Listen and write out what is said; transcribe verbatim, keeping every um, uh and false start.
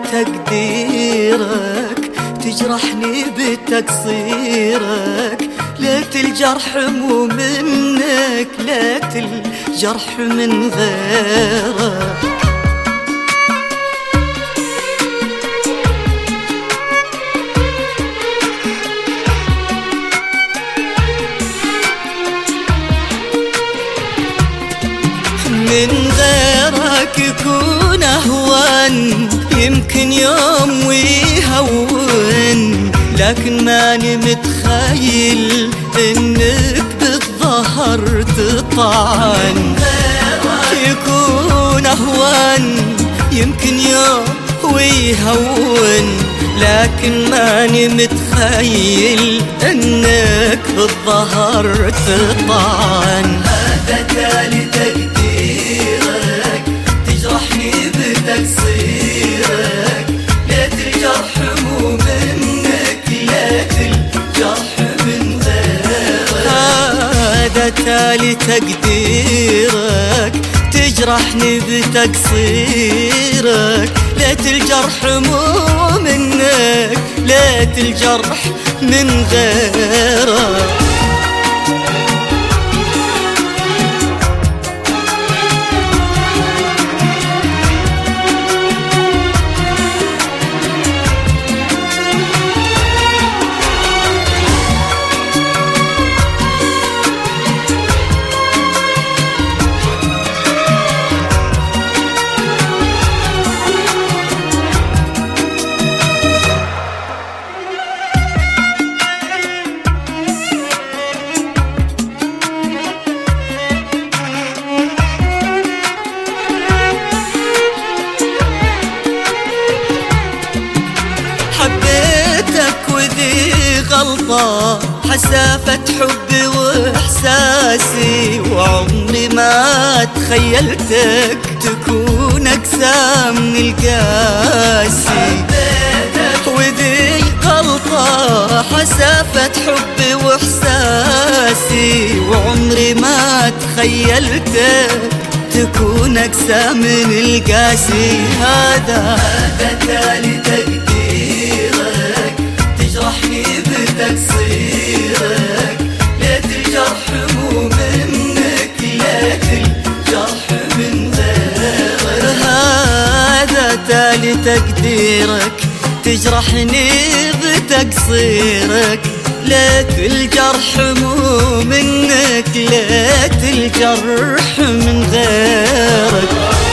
لتقديرك تجرحني بتقصيرك، ليت الجرح مو منك، ليت الجرح من غيرك. من غيرك يكون أهون، يمكن يوم ويهون، لكن ماني متخيل إنك بالظهر تطعن. يكون أهون يمكن يوم ويهون، لكن ماني متخيل إنك بالظهر تطعن. هذا تالي تقديرك تجرحني بتقصيرك، ليت الجرح مو منك، ليت الجرح من غيرك. هذا تالي تقديرك تجرحني بتقصيرك، ليت الجرح مو منك، ليت الجرح من غيرك. حبيتك وذي غلطة، حسافة حبي وإحساسي، وعمري ما تخيلتك تكون أقسى من القاسي. حبيتك وذي غلطة، حسافة حبي وإحساسي، وعمري ما تخيلتك تكون أقسى من القاسي. هذا هذا تالي تقديرك تجرحني بتقصيرك، ليت الجرح مو منك، ليت الجرح من غيرك. هذا تالي تقديرك تجرحني بتقصيرك، ليت الجرح مو منك، ليت الجرح من غيرك.